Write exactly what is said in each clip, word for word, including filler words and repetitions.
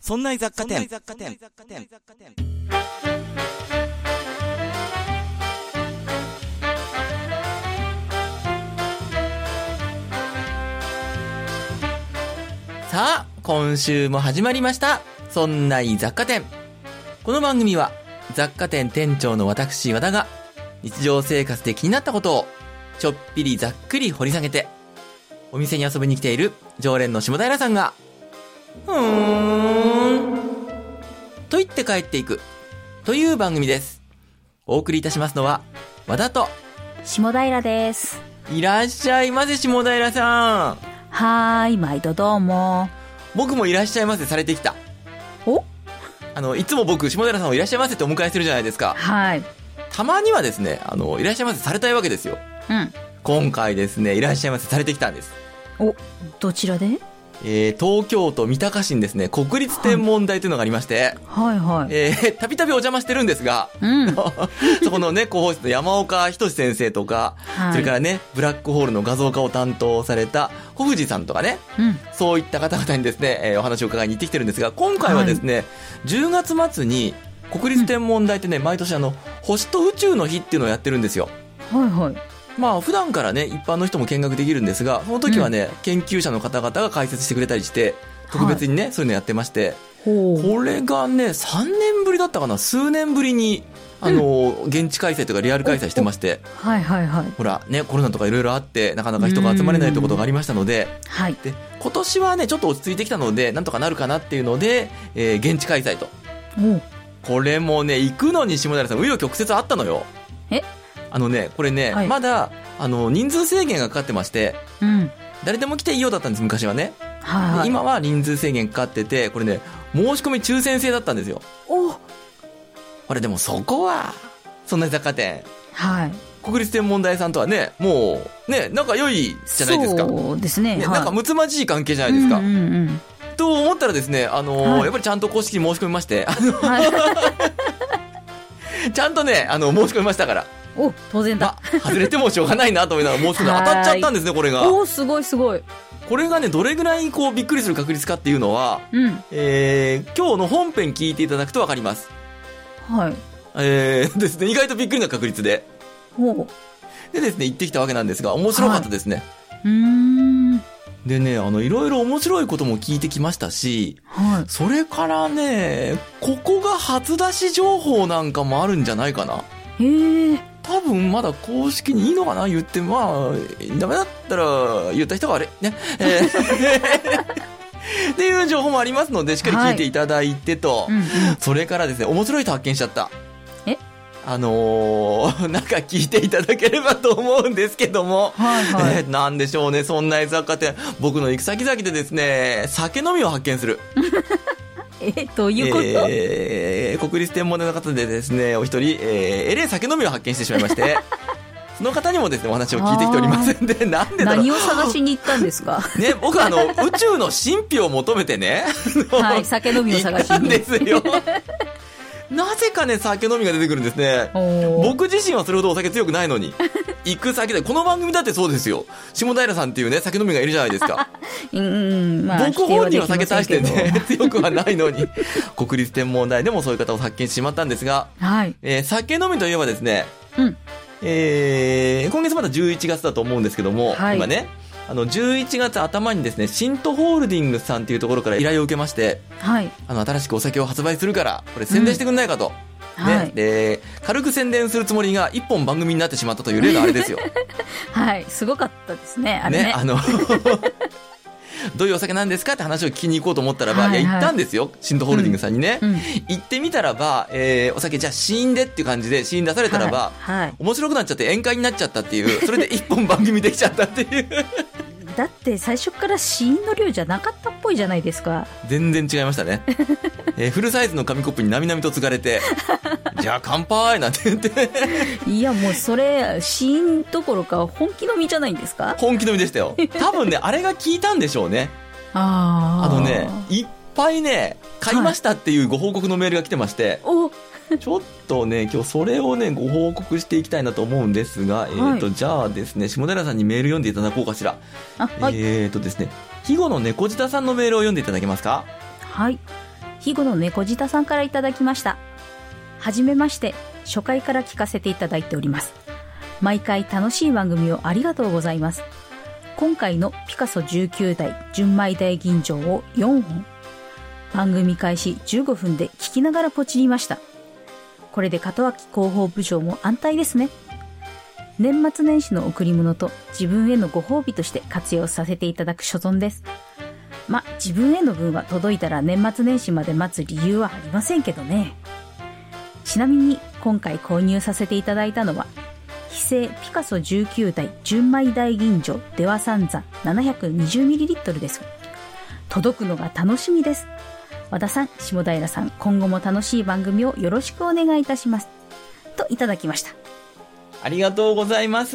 そんな雑貨店。さあ、今週も始まりました。そんな雑貨店。この番組は雑貨店店長の私和田が日常生活で気になったことをちょっぴりざっくり掘り下げて、お店に遊びに来ている常連の下平さんがうーんと言って帰っていくという番組です。お送りいたしますのは和田と下平です。 いらっしゃいませ下平さん。 はーい、毎度どうも。 僕もいらっしゃいませされてきた。 おあのいつも僕下平さんをいらっしゃいませってお迎えするじゃないですか。 はい。 たまにはですね、あのいらっしゃいませされたいわけですよ。 うん。 今回ですね、いらっしゃいませされてきたんです。 お、どちらで？ えー、東京都三鷹市にですね、国立天文台というのがありまして、 はいはい、 えー、たびたびお邪魔してるんですが、 うん、 そこのね、広報室の山岡仁先生とか、はい、それからね、ブラックホールの画像化を担当された小藤さんとかね、うん、そういった方々にですね、えー、お話を伺いに行ってきてるんですが、今回はですね、はい、じゅうがつ末に国立天文台ってね、うん、毎年あの、星と宇宙の日っていうのをやってるんですよ。 はいはい。 まあ普段からね一般の人も見学できるんですが、その時はね、うん、研究者の方々が解説してくれたりして特別にね、はい、そういうのやってまして、これがねさんねんぶりだったかな、数年ぶりにあの、うん、現地開催とかリアル開催してまして、 はいはいはい、 ほらねコロナとかいろいろあってなかなか人が集まれないということがありましたので、 はい、 で今年はねちょっと落ち着いてきたのでなんとかなるかなっていうので、えー、現地開催と。これもね行くのに下平さん紆余曲折あったのよ。 えあのね、これね、はい、まだあの人数制限がかかってまして、うん、誰でも来ていいようだったんです、昔はね。はいはい、今は人数制限かかってて、これね、申し込み抽選制だったんですよ。 おこれでもそこは、そんな雑貨店。 はい。 国立天文台さんとはね、もう、ね、仲良いじゃないですか。 そうですね。 ね、はい、なんかむつまじい関係じゃないですか。 うんうんうん、 と思ったらですね、あのーはい、やっぱりちゃんと公式に申し込みまして、あのはい、ちゃんとね、あの、申し込みましたから。 お、当然だ、 まあ、外れてもしょうがないなと思いながらもうすぐ当たっちゃったんですねこれが。 お、すごいすごい。 これがねどれぐらいこうびっくりする確率かっていうのは、うんえー、今日の本編聞いていただくと分かります。 はい。 えー、ですね意外とびっくりな確率でほうでですね行ってきたわけなんですが面白かったですね。はい、 うーんでねあのいろいろ面白いことも聞いてきましたし、はい、それからねここが初出し情報なんかもあるんじゃないかな。 へー。 多分まだ公式にいいのかな言って、まあダメだったら言った人があれね、えー、っていう情報もありますのでしっかり聞いていただいてと、はいうんうん、それからですね面白いと発見しちゃった。 えあのー、なんか聞いていただければと思うんですけども、 はいはいえー、なんでしょうねそんな雑貨店僕の行く先々でですね酒飲みを発見するえどういうこと、 えー、国立天文台の方でですねお一人、えー、エレ酒飲みを発見してしまいましてその方にもですねお話を聞いてきておりますんでなんでだろう何を探しに行ったんですかね僕はあの宇宙の神秘を求めてねはい酒飲みを探しに行ったんですよなぜかね酒飲みが出てくるんですね。僕自身はそれほどお酒強くないのに行く先でこの番組だってそうですよ。下平さんっていうね酒飲みがいるじゃないですかうん、まあ、 僕本人は酒大してね強くはないのに国立天文台でもそういう方を発見してしまったんですが、 はいえー、酒飲みといえばですね、 うんえー、今月まだじゅういちがつだと思うんですけども、はい、今ねあのじゅういちがつ頭にですねシントホールディングスさんというところから依頼を受けまして、 はい、 あの新しくお酒を発売するからこれ宣伝してくんないかと、うんねはい、で軽く宣伝するつもりが一本番組になってしまったという例のあれですよはいすごかったですねあれねねあのどういうお酒なんですかって話を聞きに行こうと思ったらば、はいはい、いや行ったんですよシントホールディングスさんにね、うんうん、行ってみたらば、えー、お酒じゃあ試飲でっていう感じで試飲出されたらば、はいはい、面白くなっちゃって宴会になっちゃったっていうそれで一本番組できちゃったっていうだって最初から試飲の量じゃなかったっぽいじゃないですか。 全然違いましたね、えー、フルサイズの紙コップになみなみと継がれてじゃあ乾杯なんて言っていやもうそれ試飲どころか本気飲みじゃないんですか。 本気飲みでしたよ多分ねあれが効いたんでしょうね。 ああのねいっぱいね買いましたっていうご報告のメールが来てまして、 はい、おちょっとね今日それをねご報告していきたいなと思うんですが、はい、えーとじゃあですね下平さんにメール読んでいただこうかしら。 あ、はい、 えーとですね肥後の猫舌さんのメールを読んでいただけますか。 はい、 肥後の猫舌さんからいただきました。はじめまして、初回から聞かせていただいております。毎回楽しい番組をありがとうございます。今回のピカソじゅうきゅうだい純米大吟醸をよんほん、番組開始じゅうごふんで聞きながらポチりました。これで門脇広報部長も安泰ですね。年末年始の贈り物と自分へのご褒美として活用させていただく所存です。ま、自分への分は届いたら年末年始まで待つ理由はありませんけどね。ちなみに今回購入させていただいたのは非製ピカソじゅうきゅうだい純米大吟醸出羽三山 ななひゃくにじゅうミリリットル です。届くのが楽しみです。和田さん、下平さん、今後も楽しい番組をよろしくお願いいたします。といただきました。 ありがとうございます。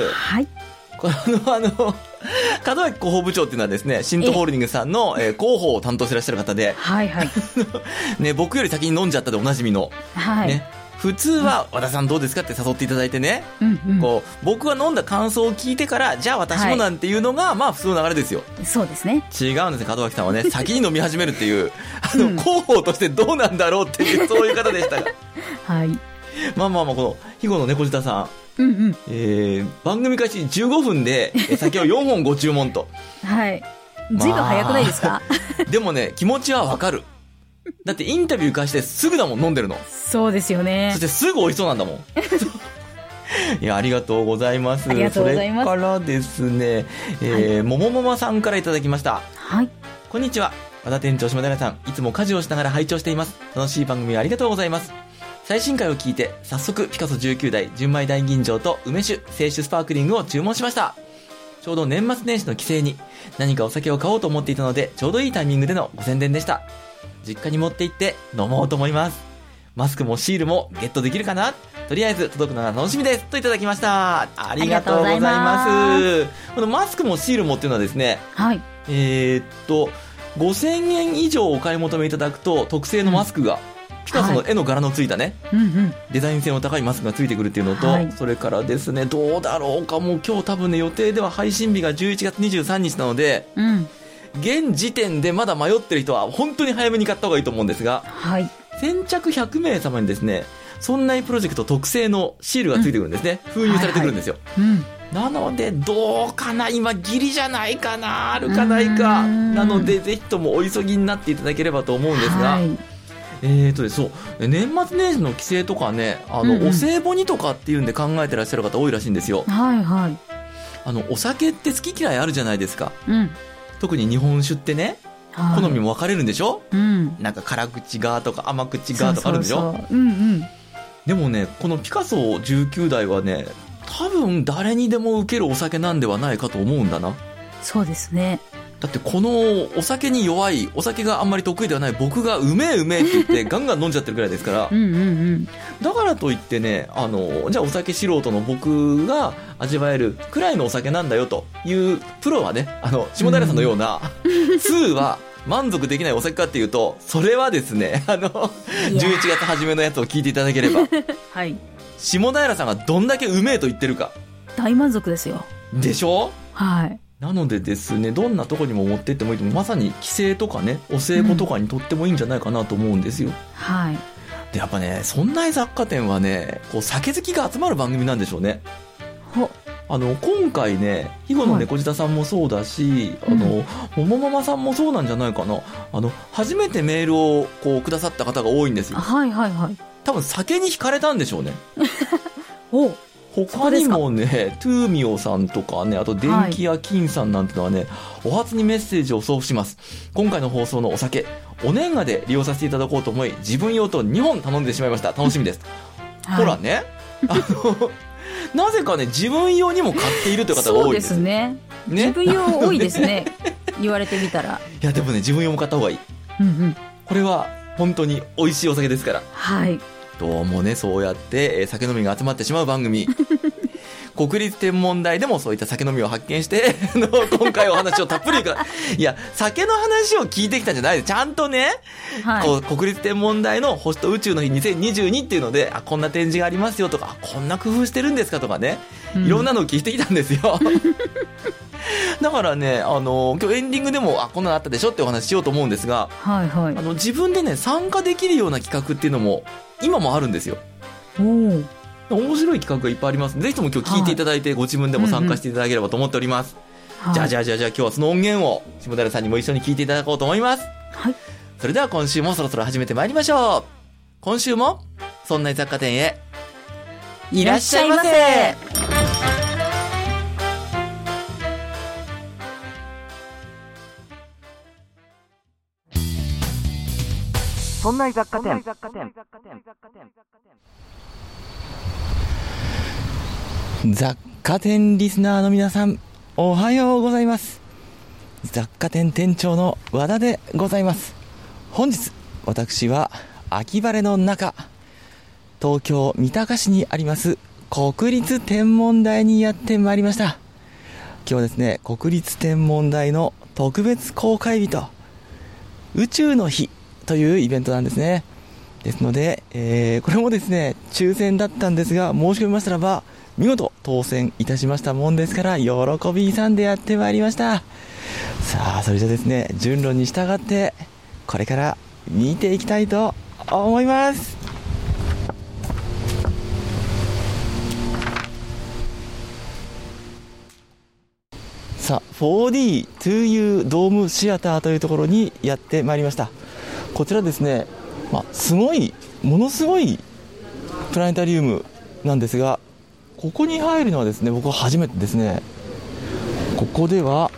はい。 この、あの、門脇広報部長っていうのはですね、シントホールディングスさんの、えー、広報を担当してらっしゃる方で、 はいはい。 ね、僕より先に飲んじゃったでおなじみの、 はい。 ね、普通は、和田さんどうですかって誘っていただいてね、 うんうん、 こう僕は飲んだ感想を聞いてから、じゃあ私もなんていうのが、はい、まあ普通の流れですよ。 そうですね。 違うんですね、門脇さんはね、先に飲み始めるっていう、あの、うん、広報としてどうなんだろうっていう、そういう方でしたが。 はい。 まあまあまあ、この、肥後の猫舌さん。 うんうん、 えー、番組開始じゅうごふんで酒をよんほんご注文と。 はい。ずいぶん早くないですか、まあ、でもね、気持ちはわかる。だってインタビュー開始してすぐだもん、飲んでるの。 そうですよね。 そしてすぐ美味しそうなんだもん。いや、ありがとうございます。 ありがとうございます。 それからですね、えー、はい、もももまさんからいただきました。 はい。 こんにちは。和田店長、下平さん、いつも家事をしながら拝聴しています。楽しい番組ありがとうございます。最新回を聞いて、早速ピカソじゅうきゅうだい純米大吟醸と梅酒、清酒スパークリングを注文しました。ちょうど年末年始の帰省に何かお酒を買おうと思っていたので、ちょうどいいタイミングでのご宣伝でした。実家に持って行って飲もうと思います。マスクもシールもゲットできるかな？とりあえず届くのが楽しみです。といただきました。ありがとうございます。このマスクもシールもっていうのはですね、 はい。 えー、っと、ごせんえん以上お買い求めいただくと特製のマスクが、うん、ピカソの絵の柄のついたね、 はい、うんうん、 デザイン性の高いマスクがついてくるっていうのと、はい、それからですね、どうだろうか、もう今日多分ね、予定では配信日がじゅういちがつにじゅうさんにちなので、 うん、 現時点でまだ迷ってる人は本当に早めに買った方がいいと思うんですが、 はい、 先着ひゃくめい様にですね、そんないプロジェクト特製のシールがついてくるんですね、うん、封入されてくるんですよ、 はいはい、うん、 なのでどうかな、今ギリじゃないかな、あるかないかなので、ぜひともお急ぎになっていただければと思うんですが、はい、えーとそう年末年始の帰省とかね、あの、うんうん、お歳暮にとかっていうんで考えてらっしゃる方多いらしいんですよ。 はいはい。 あのお酒って好き嫌いあるじゃないですか、 うん、 特に日本酒ってね、はい、好みも分かれるんでしょ、 うん、 なんか辛口がとか甘口がとかあるんでしょ。 そうそうそう、うんうん、 でもね、このピカソじゅうきゅうだいはね、多分誰にでも受けるお酒なんではないかと思うんだな。 そうですね。 だってこのお酒に弱い、お酒があんまり得意ではない僕がうめえうめえって言ってガンガン飲んじゃってるぐらいですからうんうん、うん、 だからといってね、あのじゃあお酒素人の僕が味わえるくらいのお酒なんだよというプロはね、あの下平さんのようなには満足できないお酒かっていうと、それはですね、あのじゅういちがつ初めのやつを聞いていただければはい、 下平さんがどんだけうめえと言ってるか。 大満足ですよ。 でしょ。 はい。 なのでですね、どんなとこにも持ってってもいいと思う。まさに帰省とかね、お歳暮とかにとってもいいんじゃないかなと思うんですよ、うん、 はい。 でやっぱね、そんな雑貨店はね、こう酒好きが集まる番組なんでしょうね。 ほあの今回ね、肥後の猫舌さんもそうだし、はい、あの、うん、ももママさんもそうなんじゃないかな。あの初めてメールをこうくださった方が多いんですよ。 はいはいはい。 多分酒に惹かれたんでしょうね。 お他にもね、トゥーミオさんとかね、あと電気屋金さんなんてのはね、はい、お初にメッセージを送付します。今回の放送のお酒、お年賀で利用させていただこうと思い、自分用とにほん頼んでしまいました。楽しみです。はい、ほらね、あのなぜかね、自分用にも買っているという方が多いです。 そうですね。ね、自分用多いですね。言われてみたら。 いやでもね、自分用も買った方がいい。 うんうん。 これは本当に美味しいお酒ですから。 はい。 どうもね、そうやって、えー、酒飲みが集まってしまう番組。国立天文台でもそういった酒飲みを発見しての今回お話をたっぷりかいや酒の話を聞いてきたんじゃないで、ちゃんとね、はい、こう国立天文台の星と宇宙の日にせんにじゅうにっていうので、あ、こんな展示がありますよとか、こんな工夫してるんですかとかね、うん、いろんなのを聞いてきたんですよだからね、あの今日エンディングでもあこんなのあったでしょってお話しようと思うんですが、 はいはい。 あの自分でね参加できるような企画っていうのも今もあるんですよ。 おー、 面白い企画がいっぱいあります。ぜひとも今日聞いていただいて、はい、ご自分でも参加していただければと思っております、うんうん、じゃあじゃあじゃあじゃあ今日はその音源を下平さんにも一緒に聞いていただこうと思います。 はい。 それでは今週もそろそろ始めてまいりましょう。今週もそんな雑貨店へいらっしゃいませ。そんな雑貨店。雑貨店リスナーの皆さん、おはようございます。雑貨店店長の和田でございます。本日私は秋晴れの中、東京三鷹市にあります国立天文台にやってまいりました。今日はですね、国立天文台の特別公開日と宇宙の日というイベントなんですね。ですので、えー、これもですね抽選だったんですが、申し込みましたらば見事当選いたしましたもんですから、喜び勇んでやってまいりました。さあ、それじゃですね、順路に従ってこれから見ていきたいと思います。さあ フォーディー ツーユー ドームシアターというところにやってまいりました。こちらですね、まあ、すごいものすごいプラネタリウムなんですが、ここに入るのはですね、僕は初めてですね。ここでは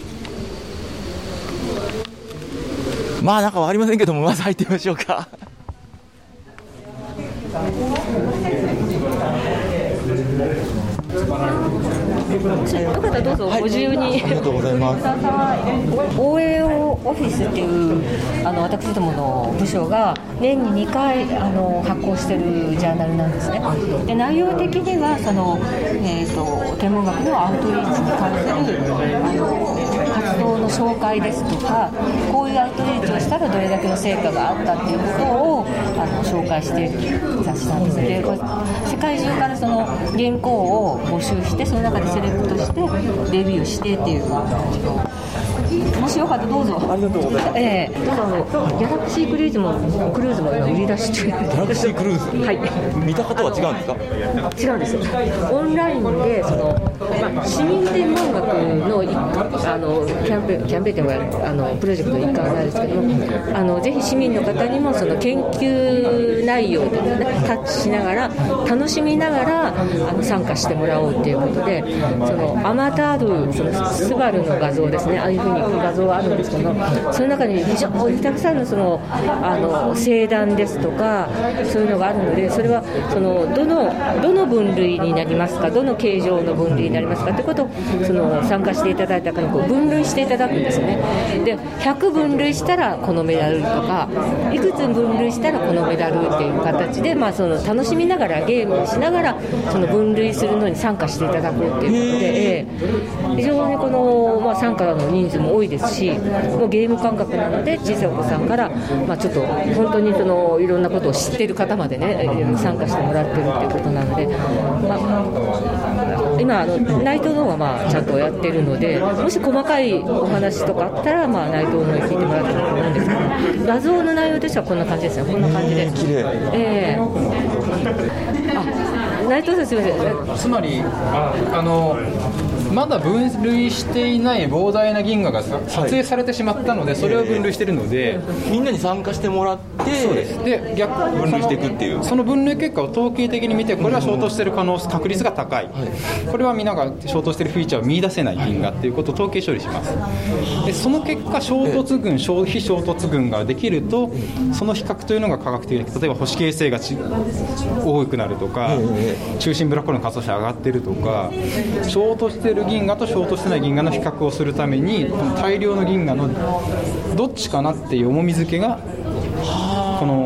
まあなんか分かりませんけども、まず入ってみましょうか。 よかったらどうぞご自由に、はい、 ありがとうございます。 オーエーオー オフィスっていうあの私どもの部署が年ににかいあの発行しているジャーナルなんですね。で内容的にはその、えー、と天文学のアウトリーチに関するあの活動の紹介ですとか、こういうアウトリーチをしたらどれだけの成果があったっていうことをあの紹介している雑誌なんです。で世界中からその原稿を募集して、その中でセレクトしてレビューしてっていう、もしよかったらどうぞ。 ありがとうございます。 えー、どうぞ。ギャラクシークルーズもクルーズも今売り出してる。 ギャラクシークルーズ、 はい、 見たことは違うんですか？ 違うんですよ。オンラインでその、まあ、市民天文学の一あのキャンペーンキャンペーンというかあのプロジェクトの一環なんですけども、あのぜひ市民の方にもその研究内容で、ね、タッチしながら楽しみながらあの参加してもらおうということで、そのアマタードそのスバルの画像ですね、ああいうふうに画像があるんですけど、その中に非常にたくさんのそのあの星団ですとかそういうのがあるので、それはそのどのどの分類になりますか、どの形状の分類になりますかということをその参加していただいた方にこう分類していただくんですね。でひゃく分類したらこのメダルとか、いくつ分類したらこのメダルっていう形で、まあ、その楽しみながらゲームをしながらその分類するのに参加していただくっていうことで、えー、非常にこの、まあ、参加の人数も多いですし、もうゲーム感覚なので小さいお子さんから、まあ、ちょっと本当にそのいろんなことを知っている方までね参加してもらってるっていうことなので、まあ、今あの内藤の方がまあちゃんとやってるので、もし細かいお話とかあったら、まあ、内藤の方に聞いてもらったらと思うんですけど、画像の内容としてはこんな感じですよ。こんな感じです。 綺麗。 えー、あ、内藤さんすみません。 つまりああのまだ分類していない膨大な銀河が撮影されてしまったので、それを分類しているので、 みんなに参加してもらって、 そうです。で逆分類していくっていう、 その分類結果を統計的に見て、これは衝突している可能確率が高い、はい、これはみんなが衝突しているフィーチャーを見出せない銀河っていうことを統計処理します。でその結果衝突群、非衝突群ができると、その比較というのが科学的に、例えば星形成がち多くなるとか、中心ブラックホールの活動値が上がっているとか、衝突している銀河と衝突してない銀河の比較をするために、大量の銀河のどっちかなっていう重み付けがこの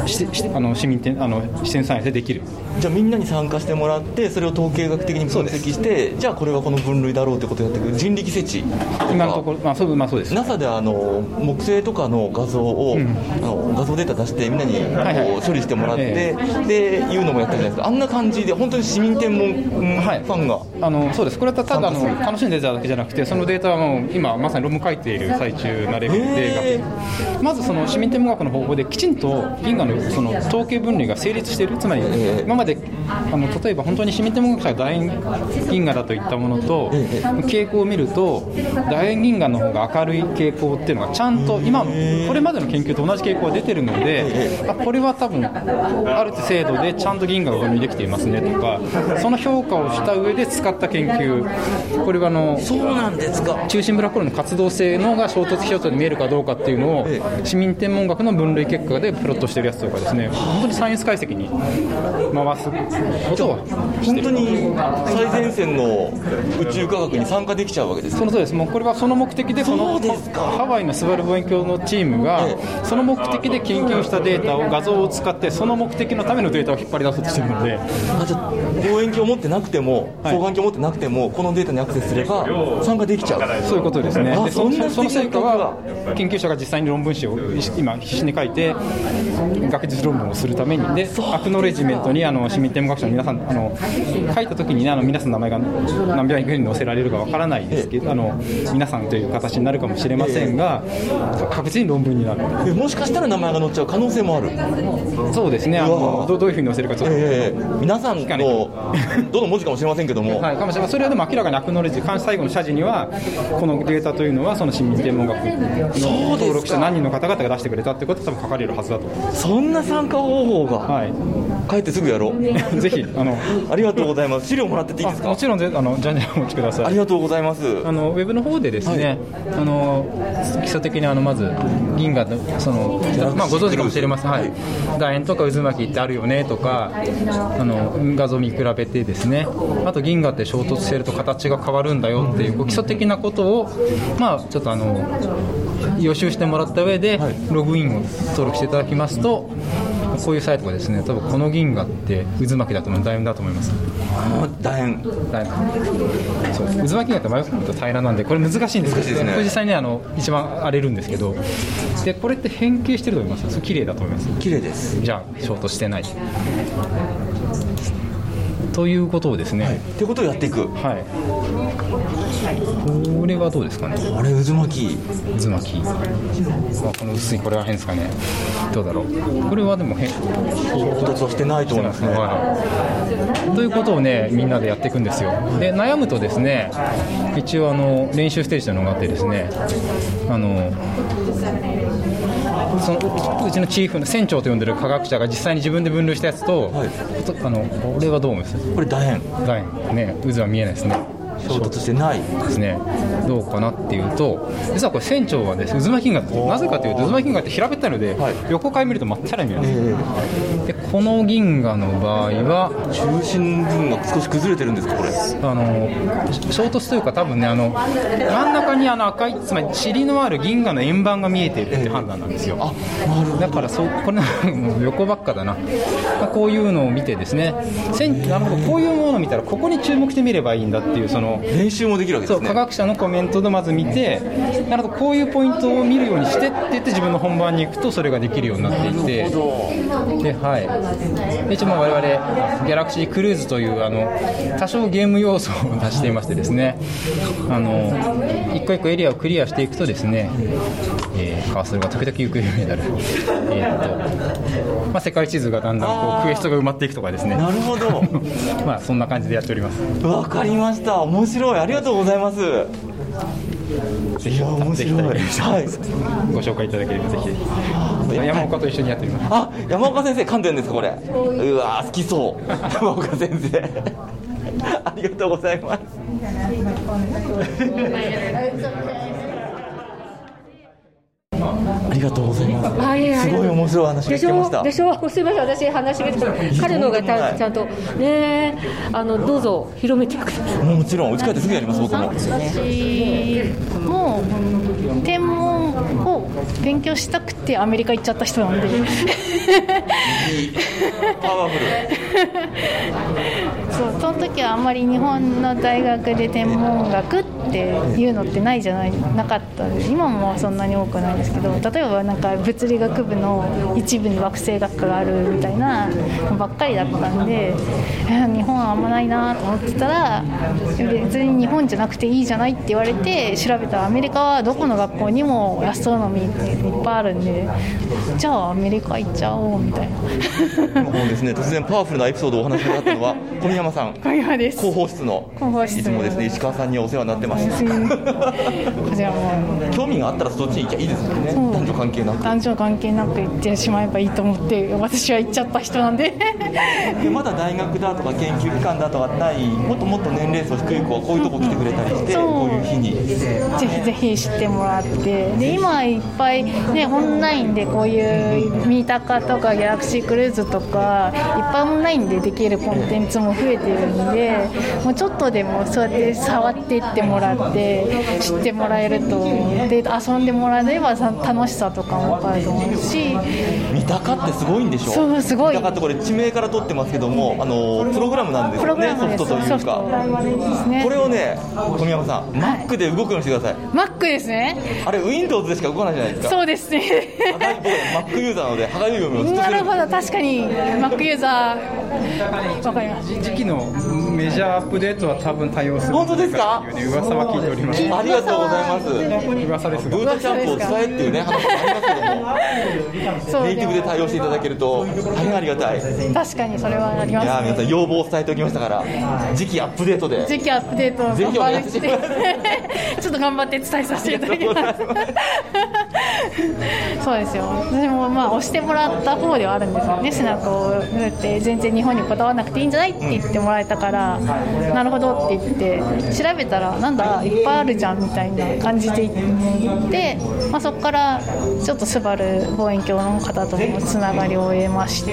ししあの市民展あの自然サイエンスでできる。 じゃあみんなに参加してもらってそれを統計学的に分析してじゃあこれはこの分類だろうということをやっていく人力設置今のところ、まあそうまあ、そうですナサ であの木星とかの画像を、うん、あの画像データ出してみんなにこう、はいはい、処理してもらって、えー、でいうのもやったじゃないですか。あんな感じで本当に市民天文、うんはい、ファンがあのそうです。これはただあの楽しんでただけじゃなくてそのデータはもう今まさに論文書いている最中なレベルで、まずその市民天文学の方法できちんと銀河のその統計分類が成立している。つまり今まであの例えば本当に市民天文学者が楕円銀河だといったものと傾向を見ると楕円銀河の方が明るい傾向っていうのがちゃんと今これまでの研究と同じ傾向が出てるので、あこれは多分ある程度でちゃんと銀河が分類できていますねとか、その評価をした上で使った研究、これはあのそうなんですか。 中心ブラックホールの活動性のが衝突衝突に見えるかどうかっていうのを市民天文学の分類結果でプロットしてるやつとかですね、本当にサイエンス解析に回すことを本当に最前線の宇宙科学に参加できちゃうわけですね。 そのそうです。もうこれはその目的でこのハワイのスバル望遠鏡のチームがその目的で研究したデータを画像を使ってその目的のためのデータを引っ張り出そうとしているので、 あじゃあ望遠鏡を持ってなくても双眼鏡を持ってなくてもこのデータにアクセスすれば参加できちゃう。 そういうことですね。で そ, その成果は研究者が実際に論文誌を今必死に書いて学術論文をするためにでアクノレジメントにあの市民天文学者の皆さんあの書いた時に、ね、あの皆さんの名前が何百人に載せられるかわからないですけど、あの皆さんという形になるかもしれませんが、確実に論文になる。 えもしかしたら名前が載っちゃう可能性もある。 そうですね。あの ど, どういうふうに載せるかちょっと、えー、皆さんのどの文字かもしれませんけども、 はい、かもしれません。それはでも明らかにアクノレジ最後の謝辞にはこのデータというのはその市民天文学の登録者何人の方々が出してくれたってことは多分書かれるはずだと思います。 そんな参加方法が、はい、帰ってすぐやろうぜひあのありがとうございます。資料もらってていいですか。 もちろんあのじゃんじゃんお持ちください。 ありがとうございます。 あのウェブの方でですね、はい、あの基礎的にあのまず銀河のその、まあ、ご存知かもしれません、はい、楕円とか渦巻きってあるよねとかあの画像見比べてですね、あと銀河って衝突してると形が変わるんだよっていう基礎的なことを、まあ、ちょっとあの予習してもらった上でログインを登録していただきますと、こういうサイトがですね、多分この銀河って渦巻きだと思う楕円だと思います。 楕円楕円そう渦巻きが迷うと平らなんでこれ難しいんですけど、ね、これ実際にあの一番荒れるんですけど、でこれって変形してると思います。綺麗だと思います。 綺麗です。 じゃあ衝突してないということをですね、はい、 ということをやっていく。 はい。これはどうですかね。 あれ渦巻き渦巻き、まあ、この薄いこれは変ですかね。どうだろう。これはでも変衝突はしてないと思いますね。 はい、ということをねみんなでやっていくんですよ。で悩むとですね、一応あの練習ステージというのがあってですね、あのそのうちのチーフの船長と呼んでる科学者が実際に自分で分類したやつと、はい、あのこれはどう思います。 これ楕円楕円ね、渦は見えないですね。 衝突してないですね。どうかなっていうと、実はこれ船長はですね、渦巻き銀河ってなぜかというと渦巻き銀河って平べったいので、はい、横から見るとまっちゃらに見えます、えー、でこの銀河の場合は中心部分が少し崩れてるんですか。これあの衝突というか多分ね、あの真ん中にあの赤いつまり塵のある銀河の円盤が見えているっていう判断なんですよ、えー、あなるほど。だからそうこれもう横ばっかだな、まあ、こういうのを見てですね、なるほどこういうものを見たらここに注目してみればいいんだっていうその練習もできるわけですね。 そう科学者のコメントでまず見て、なるほどこういうポイントを見るようにしてって言って自分の本番に行くとそれができるようになっていて、で、はい、で一応我々ギャラクシークルーズというあの多少ゲーム要素を出していましてですね、あの一個一個エリアをクリアしていくとですね、えー、カーソルが時々行方不明になる、えーっとまあ、世界地図がだんだんこうクエストが埋まっていくとかですね。 なるほどまあそんな感じでやっております。 わかりました。面白い。ありがとうございます。 ぜひ面白い、はい、ご紹介いただければぜひぜひ山岡と一緒にやっております。 あ、山岡先生噛んでるんですかこれ。うわ好きそう山岡先生ありがとうございますありがとうございます。あいやいやすごい面白い話が聞けました。 でしょでしょ。すみません、私話が彼のがちゃんとね、あのどうぞ広めてください。 もちろんうち帰ってすぐやります。僕も私も天文を勉強したくてアメリカ行っちゃった人なんでパワフルそうその時はあんまり日本の大学で天文学っていうのってないじゃないなかったで、今もそんなに多くないですけど、例えばなんか物理学部の一部に惑星学科があるみたいなのばっかりだったんで、日本はあんまないなと思ってたら、別に日本じゃなくていいじゃないって言われて調べたら、アメリカはどこの学校にもアストロノミーっていっぱいあるんで、じゃあアメリカ行っちゃおうみたいなもうですね、突然パワフルなエピソードをお話しくださったのは小宮山さん、 小宮山です。 広報室の広報室いつもですね、石川さんにお世話になってます。 こちらも興味があったらそっちに行きゃいいですもんね。男女関係なく男女関係なく行ってしまえばいいと思って私は行っちゃった人なんででまだ大学だとか研究機関だとかない、もっともっと年齢層低い子はこういうとこ来てくれたりして、こういう日にぜひぜひ知ってもらって、で今いっぱい、ね、オンラインでこういうミータカとかギャラクシークルーズとかいっぱいオンラインでできるコンテンツも増えてるんで、もうちょっとでもそうやって触っていってもらって知ってもらえると、で遊んでもらえれば楽しさとかも分かると思うし、 三鷹ってすごいんでしょ。 そうすごい。 三鷹ってこれ地名から取ってますけども、あのプログラムなんですよね、ソフトというか。 ですね、 これをね、小宮山さん、はい、Mac で動くようにしてください。 Mac ですね。 あれ Windows でしか動かないじゃないですか。 そうですね。 僕は Mac ユーザーなので歯がゆい読みをずっとしてる。 なるほど、確かに Mac ユーザーわかります。 時期のメジャーアップデートは多分対応する。 本当ですか？ という噂は聞いております。 ありがとうございます。 噂ですが、 ブートキャンプを伝えっていうね話もありますけども、ネイティブで対応していただけると大変ありがたい。 確かにそれはあります、ね。 いや皆さん要望を伝えておきましたから、次期アップデートで次期アップデートをぜひお願いします。 ちょっと頑張って伝えさせていただきます。そうですよ。私もまあ押してもらった方ではあるんですよね。背中を打って全然日本にこだわらなくていいんじゃないって言ってもらえたから、うん、なるほどって言って調べたらなんだいっぱいあるじゃんみたいな感じで言って、まあ、そこからちょっとスバル望遠鏡の方ともつながりを得まして、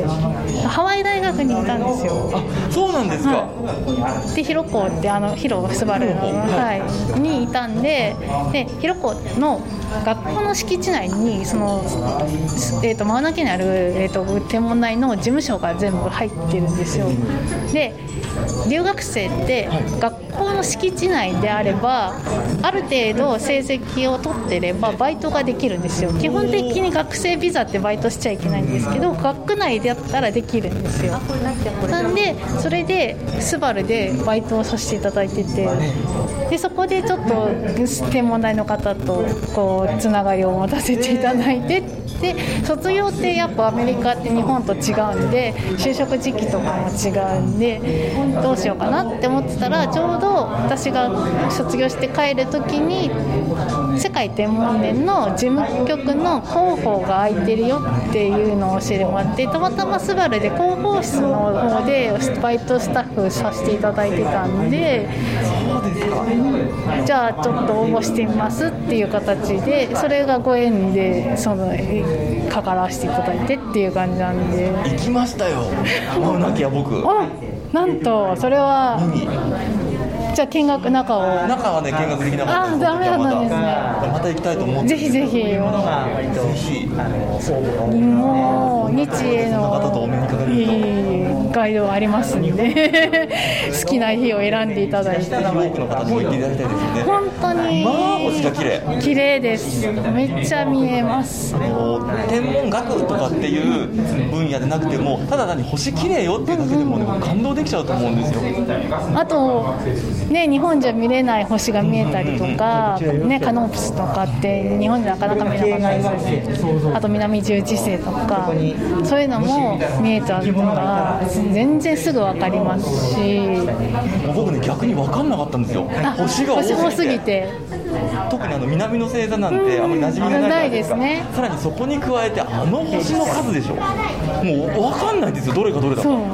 ハワイ大学にいたんですよ。 あ、そうなんですか。 はい、でヒロコってあのヒロスバルの、はい、にいたんで、でヒロコの学校の敷地内にその、えー、とマウナ家にある、えー、と天文台の事務所が全部入ってるんですよ。で留学生って学校の敷地内であればある程度成績を取ってればバイトができるんですよ。基本的に学生ビザってバイトしちゃいけないんですけど、学区内だったらできるんですよ。なんでそれでスバルでバイトをさせていただいてて、でそこでちょっと天文台の方とこうつながりを持たせていただいて、で卒業ってやっぱアメリカって日本と違うんで就職時期とかも違うんでどうしようかなって思ってたら、ちょうど私が卒業して帰る時に世界天文年の事務局の広報が空いてるよっていうのを教えてもらって、たまたまスバルで広報室の方でバイトスタッフさせていただいてたんで、じゃあちょっと応募してみますっていう形で、それがご縁でそのかからせていただいてっていう感じなんで。 行きましたよ、マウナ家は僕。 あ、なんとそれはじゃあ見学中を中はね見学できなかったんです。 あ、ダメだったんですね。 また行きたいと思って。 ぜひぜひぜひもう日英のガイドがありますんで好きな日を選んでいただいて、 多くの方にも行っていただきたいですよね。 本当にまあ星が綺麗綺麗です。めっちゃ見えます。 あの天文学とかっていう分野でなくても、ただ単に星綺麗よっていうだけでも、ね、感動できちゃうと思うんですよ。 あとね、日本じゃ見れない星が見えたりとか、ね、カノープスとかって日本でなかなか見なかったりする。あと南十字星とかそういうのも見えたりとか全然すぐ分かりますし、 僕ね逆に分かんなかったんですよ。星が多すぎて、特にあの南の星座なんてあんまり馴染みがないじゃないですか。 ないですね。 さらにそこに加えてあの星の数でしょ。もう分かんないんですよ、どれかどれだか。 そう、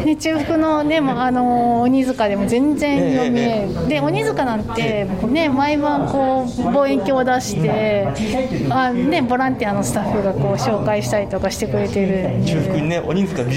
ね、中腹の、ね、あの鬼塚でも全然読め、えー、で鬼塚なんて、ね、毎晩こう望遠鏡を出してあ、ね、ボランティアのスタッフがこう紹介したりとかしてくれてるんで、 中腹にね鬼塚ビジターセン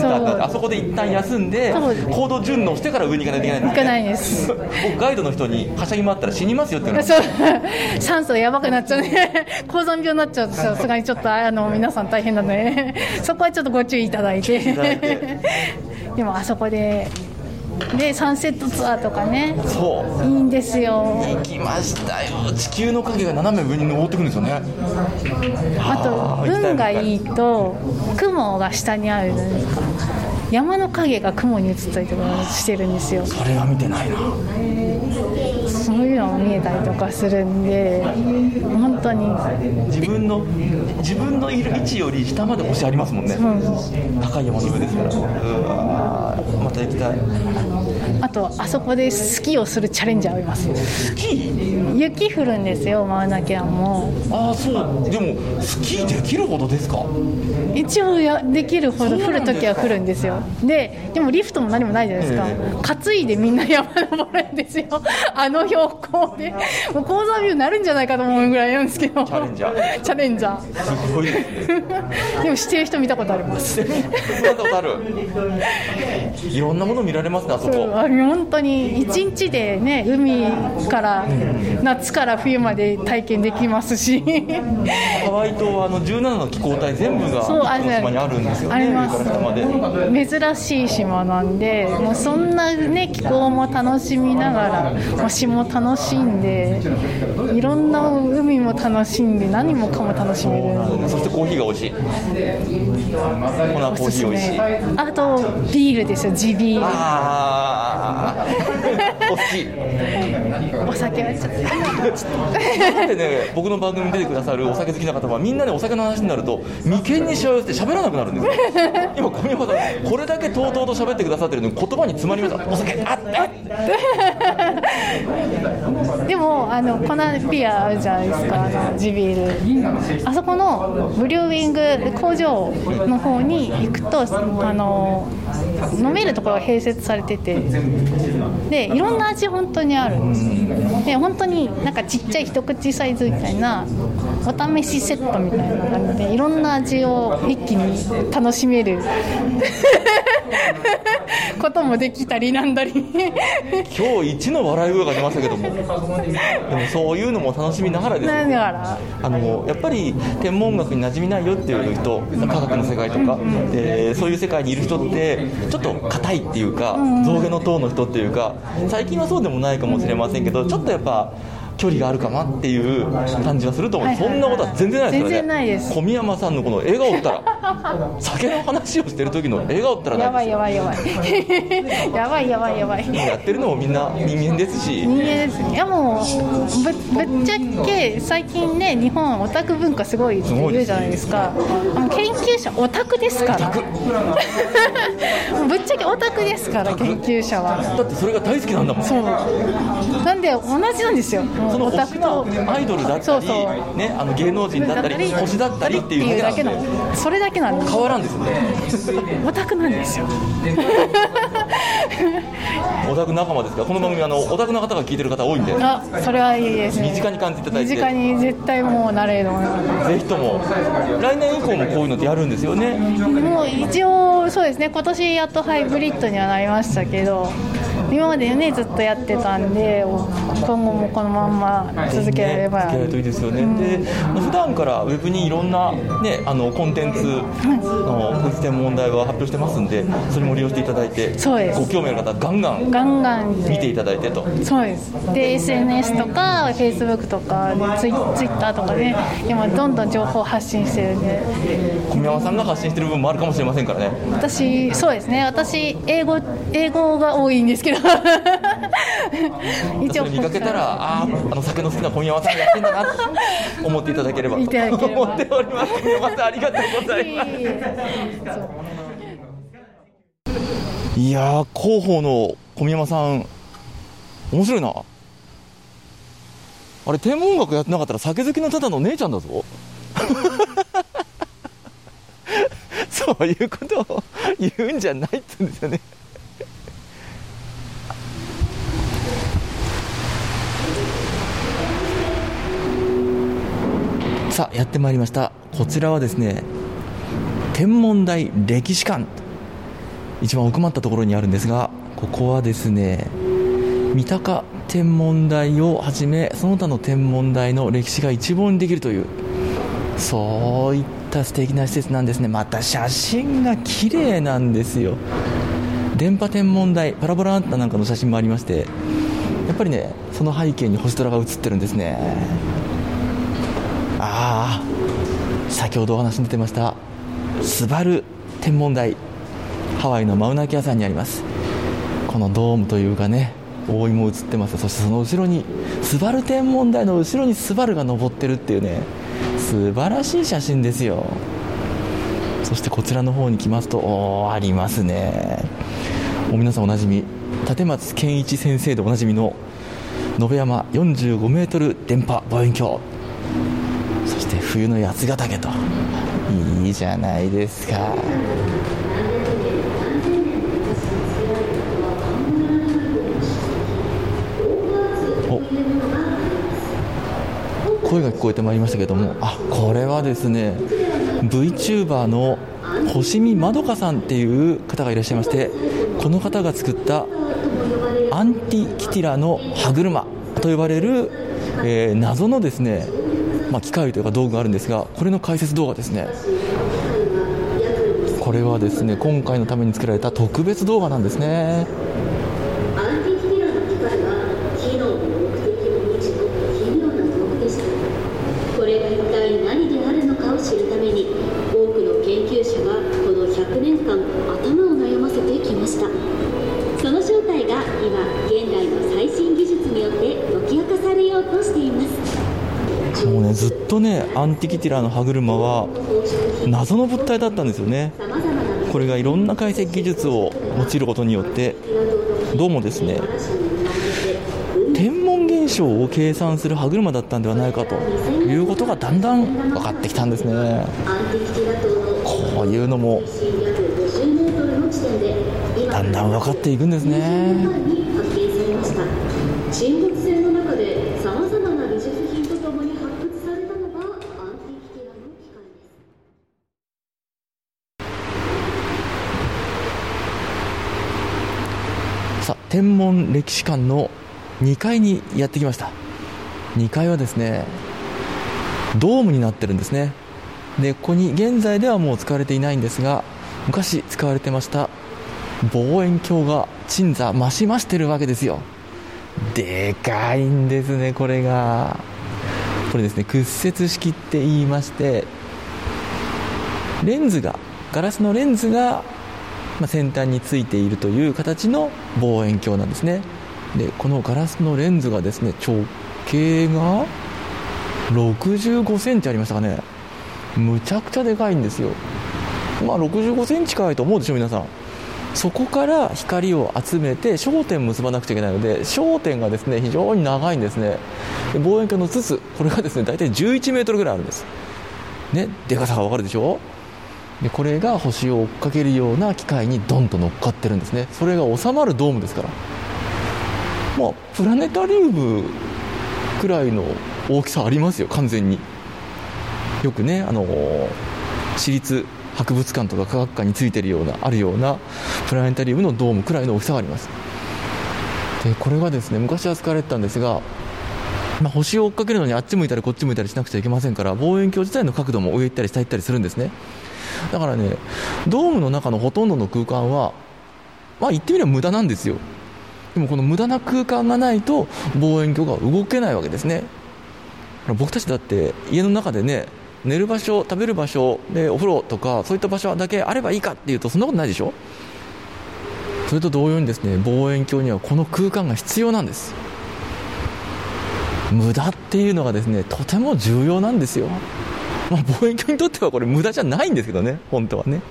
ターってあって、あそこで一旦休んで高度順応してから上に行かないといけないんです、ね、 行かないです僕ガイドの人にはしゃぎ回ったら死にますよって言うの。 そう酸素やばくなっちゃうね高山病になっちゃうとさすがにちょっとあの皆さん大変なのでそこはちょっとご注意いただいてでもあそこででサンセットツアーとかね、 そういいんですよ。 行きましたよ。地球の影が斜め上に登ってくるんですよね。 あと運がいいと雲が下にあるじゃないですか。山の影が雲に映ったりとかしてるんですよ。 それは見てないな。 そういうのも見えたりとかするんで、本当に自分の自分のいる位置より下まで星ありますもんね。 うん、 高い山の上ですから。うわまた行きたい。 あとあそこでスキーをするチャレンジャーがいます。 スキー？ 雪降るんですよ、マウナケアンも。 ああそう。でもスキーできるほどですか？ 一応やできるほど降るときは降るんですよ。ででもリフトも何もないじゃないですか、えー、担いでみんな山登るんですよあの標高で。もう高山病になるんじゃないかと思うぐらいなんですけど。 チャレンジャーチャレンジャーすごいですねでもしてる人見たことあります見たことある。いろんなもの見られますね、あそこ。 そうあ本当にいちにちでね、海から夏から冬まで体験できますしハワイ島はあのじゅうななの気候帯全部が一個の島にあるんですよね。 あります。 上から下まで珍しい島なんで、もうそんなね気候も楽しみながら星も楽しんで、いろんな海も楽しんで、何もかも楽しめる。 そしてコーヒーが美味しい。このコーヒー美味しい。 あとビールですよ、地ビール。 ああ好き。 お酒はちょっとでね、僕の番組に出てくださるお酒好きな方はみんなでお酒の話になると眉間にしわ寄せて喋らなくなるんですよ今小宮山さんこれだけとうとうと喋ってくださってるのに言葉に詰まりました。お酒あっでもあの粉ビアあるじゃないですか、あの地ビール。あそこのブリューイング工場の方に行くと、あの飲めるところが併設されてて、でいろんな味本当にあるんです。で本当になんかちっちゃい一口サイズみたいなお試しセットみたいな感じでいろんな味を一気に楽しめることもできたりなんだり今日一の笑い声が出ましたけども、でもそういうのも楽しみながらですね。あのやっぱり天文学に馴染みないよっていう人、科学の世界とか、うんうん、でそういう世界にいる人ってちょっと硬いっていうか、うんうん、象牙の塔の人っていうか、最近はそうでもないかもしれませんけど、ちょっとやっぱ距離があるかなっていう感じはすると思う、はいはいはい、そんなことは全然ないですからね。 全然ないです。 小宮山さんのこの笑顔ったら酒の話をしてる時の笑顔ったらないです。 やばいやばいやばいやばいやばいやばいやってるのもみんな人間ですし。 人間ですね。いやもう ぶ, ぶっちゃけ最近ね、日本オタク文化すごいって言うじゃないですか。あの研究者オタクですからぶっちゃけオタクですから、研究者は。 だってそれが大好きなんだもん。 そうなんで同じなんですよ。 その推しのアイドルだったり、 そうそう、 ね、あの芸能人だったり星だったりっていうだけなんで、 それだけなんです。 変わらんですよね。 オタクなんですよオタク仲間ですから、この番組あのオタクの方が聞いてる方多いんで、 あ、それはいいですね。 身近に感じていただいて、 身近に絶対もうなれるのぜひとも来年以降もこういうのってやるんですよね。 もう一応そうですね、今年やっとハイブリッドにはなりましたけど、今までねずっとやってたんで、今後もこのまんま続けられれば、 ね、続けられるといいですよね、うん、で普段からウェブにいろんな、ね、あのコンテンツの国際問題は発表してますんで、それも利用していただいて、 そうです、 ご興味ある方はガンガンガンガン見ていただいてと。 そうです。で エスエヌエス とか Facebook とかツイッターとかで、ね、今どんどん情報発信してるんで、 小宮山さんが発信してる部分もあるかもしれませんからね。 私そうですね、私英語英語が多いんですけど一応見かけたら、ああの酒の好きな小宮山さんがやってんだなと思っていただければと思っております。小宮山さんありがとうございますいやー、広報の小宮山さん面白いな。あれ天文学やってなかったら酒好きのただの姉ちゃんだぞそういうことを言うんじゃないって言うんですよね。さあやってまいりました。こちらはですね、天文台歴史館一番奥まったところにあるんですが、ここはですね、三鷹天文台をはじめその他の天文台の歴史が一望にできるという、そういった素敵な施設なんですね。また写真が綺麗なんですよ。電波天文台、パラボラアンテナなんかの写真もありまして、やっぱりね、その背景に星空が映ってるんですね。ああ、先ほどお話に出てましたスバル天文台、ハワイのマウナケア山にあります。このドームというかね、覆いも映ってます。そしてその後ろにスバル天文台の後ろにスバルが登ってるっていうね、素晴らしい写真ですよ。そしてこちらの方に来ますと、おー、ありますね。もう皆さんおなじみ、立松健一先生でおなじみの延山よんじゅうごメートル電波望遠鏡、そして冬の八ヶ岳と、いいじゃないですか。声が聞こえてまいりましたけれども、あ、これはですね VTuber の星見まどかさんっていう方がいらっしゃいまして、この方が作ったアンティキティラの歯車と呼ばれる、えー、謎のですね、まあ、機械というか道具があるんですが、これの解説動画ですね。これはですね、今回のために作られた特別動画なんですね。もうね、ずっとね、アンティキティラの歯車は謎の物体だったんですよね。これがいろんな解析技術を用いることによって、どうもですね、天文現象を計算する歯車だったんではないかということがだんだん分かってきたんですね。こういうのもだんだん分かっていくんですね。 沈没船の中でさまざまな美術品とともに発掘されたのがアンティキティラの機械です。さあ、天文歴史館のにかいにやってきました。にかいはですね、ドームになってるんですね。で、ここに現在ではもう使われていないんですが、昔使われてました望遠鏡が鎮座増し増してるわけですよ。でかいんですね。これがこれですね、屈折式って言いまして、レンズがガラスのレンズが、まあ、先端についているという形の望遠鏡なんですね。で、このガラスのレンズがですね、直径がろくじゅうごセンチありましたかね。むちゃくちゃでかいんですよ。まあろくじゅうごセンチかいと思うでしょ皆さん。そこから光を集めて焦点を結ばなくちゃいけないので、焦点がですね非常に長いんですね。で、望遠鏡の筒、これがですね大体じゅういちメートルぐらいあるんですね。でかさがわかるでしょ。で、これが星を追っかけるような機械にドンと乗っかってるんですね。それが収まるドームですから、まあプラネタリウムくらいの大きさありますよ、完全に。よくね、あのー、私立博物館とか科学館についてるようなあるようなプラネタリウムのドームくらいの大きさがあります。で、これがですね昔は使われてたんですが、まあ、星を追っかけるのにあっち向いたりこっち向いたりしなくちゃいけませんから、望遠鏡自体の角度も上行ったり下行ったりするんですね。だからね、ドームの中のほとんどの空間はまあ言ってみれば無駄なんですよ。でもこの無駄な空間がないと望遠鏡が動けないわけですね。僕たちだって家の中でね、寝る場所、食べる場所でお風呂とかそういった場所だけあればいいかっていうとそんなことないでしょ。それと同様にですね、望遠鏡にはこの空間が必要なんです。無駄っていうのがですねとても重要なんですよ。まあ、望遠鏡にとってはこれ無駄じゃないんですけどね、本当はね。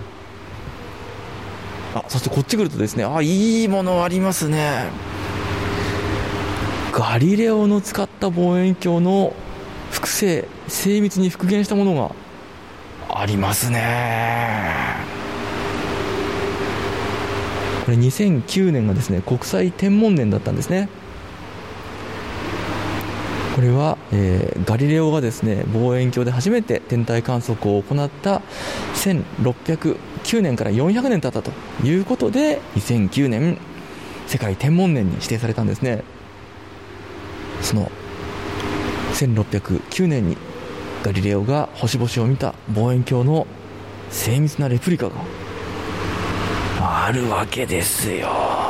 あ、そしてこっち来るとですね、あ、いいものありますね。ガリレオの使った望遠鏡の複製、精密に復元したものがありますね。これにせんきゅうねんがですね国際天文年だったんですね。 これは、えー、ガリレオがですね望遠鏡で初めて天体観測を行ったせんろっぴゃくきゅうねんからよんひゃくねん経ったということでにせんきゅうねん世界天文年に指定されたんですね。そのせんろっぴゃくきゅうねんにガリレオが星々を見た望遠鏡の精密なレプリカがあるわけですよ。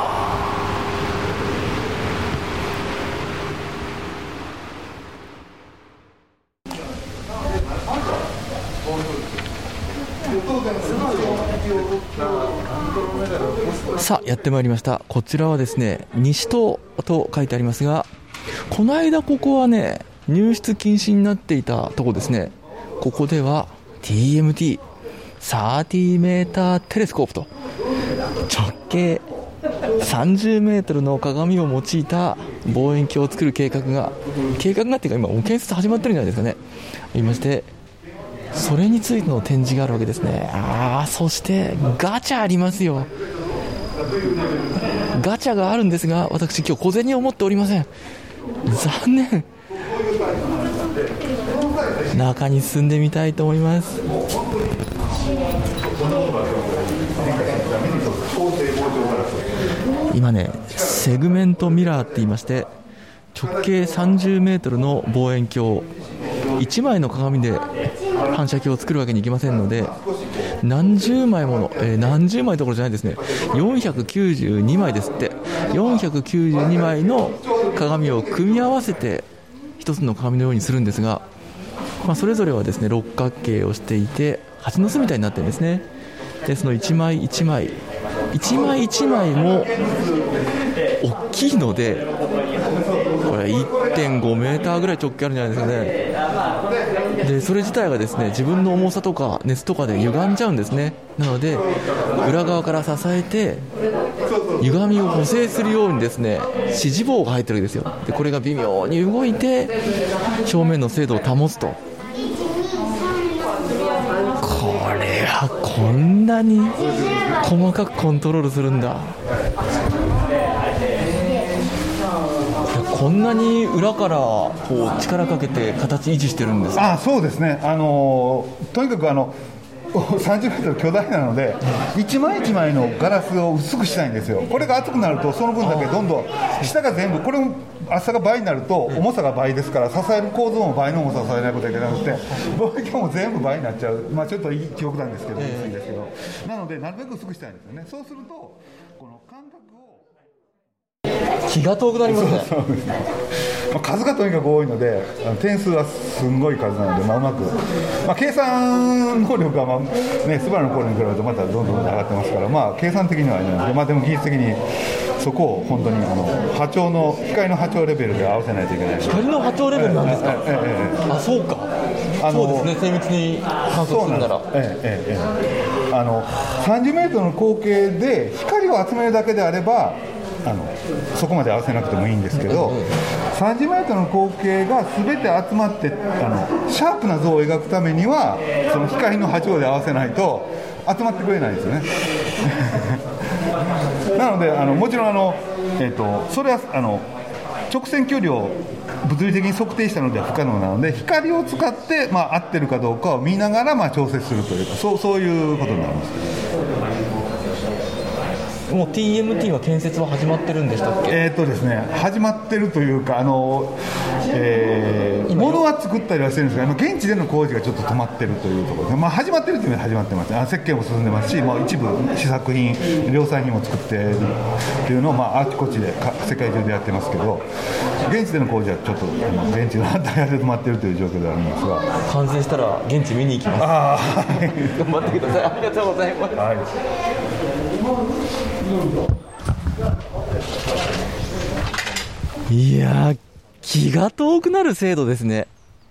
さあやってまいりました。こちらはですね西棟と書いてありますが、この間ここはね入室禁止になっていたとこですね。ここでは ティーエムティー さんじゅうメーターテレスコープと直径さんじゅうメートルの鏡を用いた望遠鏡を作る計画が計画がっていうか今もう建設始まってるんじゃないですかねありまして、それについての展示があるわけですね。ああ、そしてガチャありますよ。ガチャがあるんですが、私今日小銭を持っておりません。残念。中に進んでみたいと思います。今ねセグメントミラーって言いまして、直径さんじゅうメートルの望遠鏡いちまいの鏡で反射鏡を作るわけにいきませんので、何十枚もの、えー、何十枚どころじゃないですね、よんひゃくきゅうじゅうにまいですって。よんひゃくきゅうじゅうにまいの鏡を組み合わせて一つの鏡のようにするんですが、まあ、それぞれはですね六角形をしていて蜂の巣みたいになってるんですね。でその一枚一枚一枚一枚も大きいので、これ いってんごメーターぐらい直径あるんじゃないですかね。でそれ自体がですね自分の重さとか熱とかで歪んじゃうんですね。なので裏側から支えて歪みを補正するようにですね支持棒が入ってるわけですよ。でこれが微妙に動いて表面の精度を保つと。これはこんなに細かくコントロールするんだ。こんなに裏からこう力かけて形維持してるんですか。 あ、そうですね。あのとにかくあのさんじゅうメートル巨大なので一枚一枚のガラスを薄くしたいんですよ。これが厚くなるとその分だけどんどん下が全部、これも厚さが倍になると重さが倍ですから、支える構造も倍の重さを支えないことがいけなくて、望遠鏡も全部倍になっちゃう。まあちょっといい記憶なんですけど、薄いですけど、なのでなるべく薄くしたいんですよね。そうするとこの感覚を気が遠くなりますね。 そうそうですね。まあ、数がとにかく多いので点数はすんごい数なので、まあ、うまく、まあ、計算能力が、まあね、スバルの頃に比べるとまたどんどん上がってますから、まあ、計算的にはあれなんですけど、まあ、でも技術的にそこを本当にあの波長の光の波長レベルで合わせないといけない。 光の波長レベルなんですか。ええええ、あ、そうか。あのそうですね、精密に観測するなら。 ええええ、あのさんじゅうメートルの口径で光を集めるだけであればあのそこまで合わせなくてもいいんですけど、さんじゅうメートルの口径が全て集まってあのシャープな像を描くためにはその光の波長で合わせないと集まってくれないんですよね。なのであのもちろんあの、えーと、それはあの直線距離を物理的に測定したのでは不可能なので、光を使って、まあ、合ってるかどうかを見ながら、まあ、調節するというか、そう、そういうことになります。 もう ティーエムティー は建設は始まってるんでしたっけ。 えーとですね、始まってるというか、あの、えー、物は作ったりはしてるんですが、現地での工事がちょっと止まってるというところで、まあ、始まってるというのは始まってます。あ、設計も進んでますし、まあ、一部試作品、量産品も作っているっていうのを、まあ、あちこちでか世界中でやってますけど、現地での工事はちょっと現地の反対で止まってるという状況でありますが、 完成したら現地見に行きます。ああ、頑張ってください。ありがとうございます。はい、いやー、気が遠くなる精度ですね。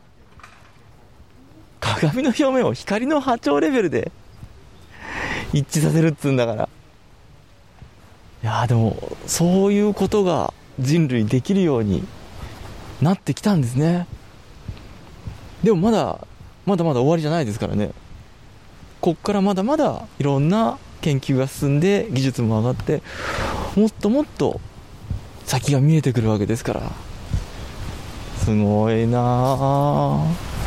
鏡の表面を光の波長レベルで一致させるっつうんだから。いやー、でもそういうことが人類できるようになってきたんですね。でもまだまだまだ終わりじゃないですからね。こっからまだまだいろんな研究が進んで技術も上がって、もっともっと先が見えてくるわけですから、 すごいな。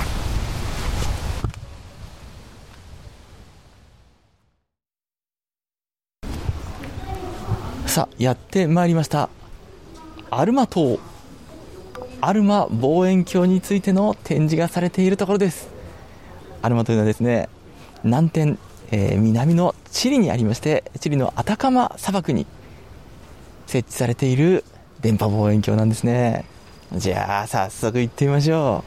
さあやってまいりました。アルマ島、アルマ望遠鏡についての展示がされているところです。アルマというのはですね、南天、えー、南のチリにありまして、チリのアタカマ砂漠に設置されている電波望遠鏡なんですね。じゃあ早速行ってみましょ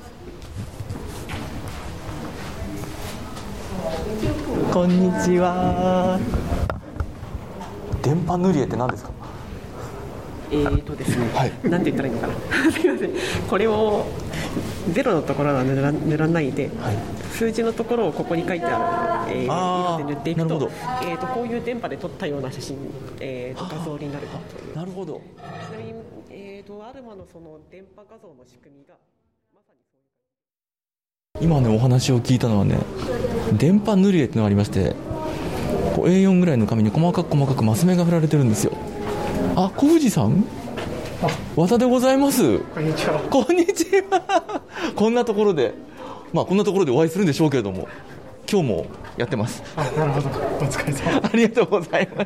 う。こんにちは。電波塗り絵って何ですか？ えーとですね、はい、なんて言ったらいいのかなすみません。これをゼロのところは塗ら、塗らないで、はい、数字のところをここに書いてある、えー、あで塗っていくと、えーと、こういう電波で撮ったような写真、えーと、画像になるという。なるほど。ちなみに、えーと、アルマのその電波画像の仕組みがまさにそういう。 今ねお話を聞いたのはね、電波塗り絵ってのがありまして、こう エーよん ぐらいの紙に細かく細かくマス目が振られてるんですよ。あ、小藤さん、和田でございます。こんにちは。こんにちは。こんなところで、まあこんなところでお会いするんでしょうけれども、今日もやってます。 あ、なるほど。お疲れ様。 ありがとうございます。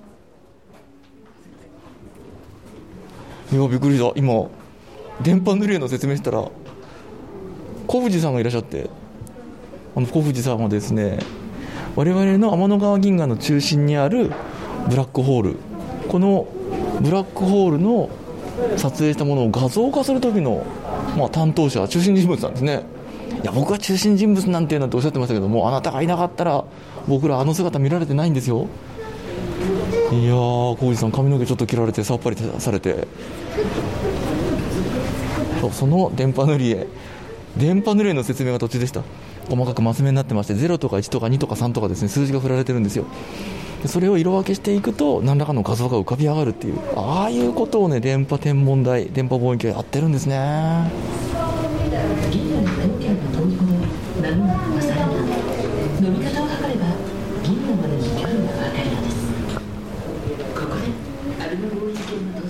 いやびっくりした。今電波塗り絵の説明したら小藤さんがいらっしゃって、あの小藤さんはですね、我々の天の川銀河の中心にあるブラックホール、このブラックホールの撮影したものを画像化する時の、まあ、担当者、中心人物なんですね。いや僕は中心人物なんていうなんておっしゃってましたけども、あなたがいなかったら僕らあの姿見られてないんですよ。いやー、小藤さん髪の毛ちょっと切られてさっぱりされて、そう、その電波塗り絵電波塗り絵の説明が途中でした。細かくマス目になってまして、ゼロとかいちとかにとかさんとかですね、数字が振られてるんですよ。でそれを色分けしていくと何らかの画像が浮かび上がるっていう、ああいうことをね、電波天文台、電波望遠鏡やってるんですね。銀河の天点の遠いほど波が飛ばされたので、伸び方を測れば銀河までの距離が分かるのです。ここでアルマ望遠鏡の登場です。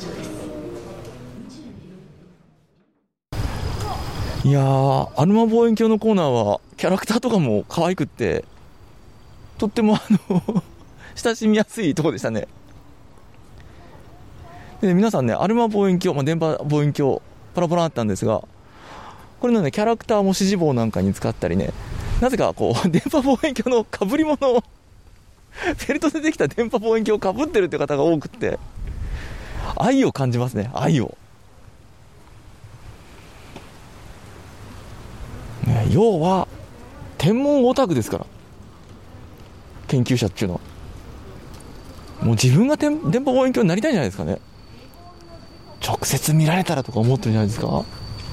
いやー、アルマ望遠鏡のコーナーはキャラクターとかも可愛くって、とってもあの親しみやすいところでしたね。で皆さんね、アルマ望遠鏡、まあ、電波望遠鏡パラパラあったんですが、これのねキャラクターも指示棒なんかに使ったりね、なぜかこう電波望遠鏡の被り物をフェルトでできた電波望遠鏡を被ってるって方が多くって、愛を感じますね、愛を。ね、要は天文オタクですから、研究者っていうのはもう自分が電波望遠鏡になりたいんじゃないですかね。直接見られたらとか思ってるんじゃないですか。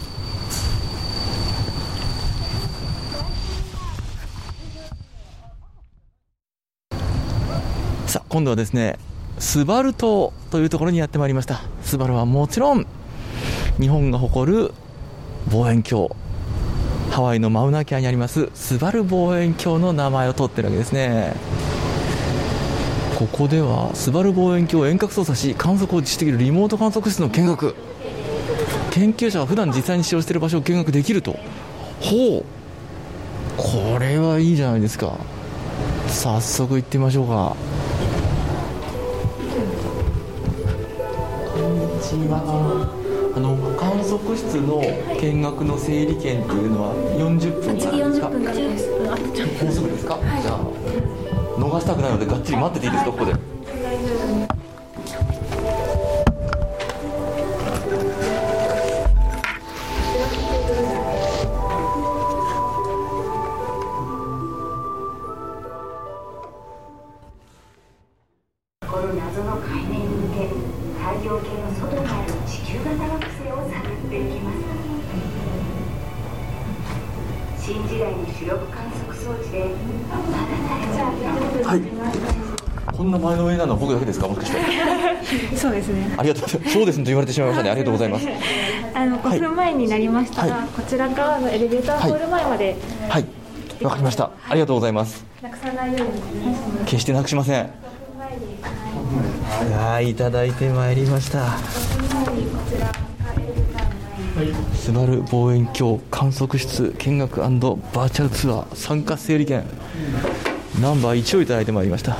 さあ今度はですね、スバル島というところにやってまいりました。スバルはもちろん日本が誇る望遠鏡、ハワイのマウナケアにありますスバル望遠鏡の名前を取ってるわけですね。ここではスバル望遠鏡を遠隔操作し観測を実施できるリモート観測室の見学、研究者は普段実際に使用している場所を見学できると。ほう、これはいいじゃないですか。早速行ってみましょうか。こんにちは。あの観測室の見学の整理券っていうのはよんじゅっぷんからですか？もうすぐですか？はい、じゃあ逃したくないのでがっちり待ってていいですか？ここで。 この謎の解明に向け、太陽系の外にある地球型惑星を探っていきます。新時代の主力観測装置でまだ誰も。 はい、こんな前の上なのは僕だけですか、もしかしてそうですね。 ありがとうございます。そうですねと言われてしまいましたね。ありがとうございます。 あのごふんまえになりましたが、はい、こちら側のエレベーターホール前まで。 はい、わ、はい、かりました。ありがとうございます。 なくさないように決してなくしません。はい、いただいてまいりました。 スバル望遠鏡観測室見学&バーチャルツアー参加整理券ナンバーいちをいただいてまいりました。